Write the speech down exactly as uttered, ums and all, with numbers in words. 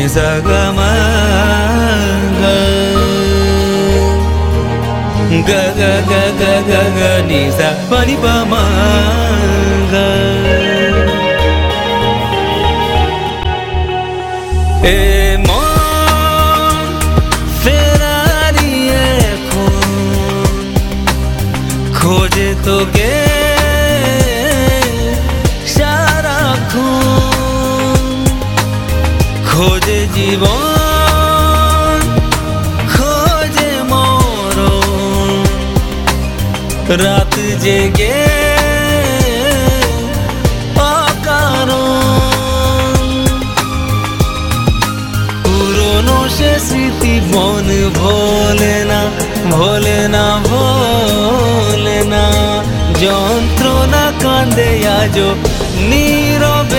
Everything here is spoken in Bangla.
sa ga ma ga ga ga ga ga ga ga ni sa pa ni pa ma ga e mon Ferrari ekhon khoje toke खोजे जीवन खोजे मरण रात जेगे अकारण पुरोनो से स्मृति मन भोले ना भोले ना भोले ना যন্ত্রণা কান্দে আজো নীরবে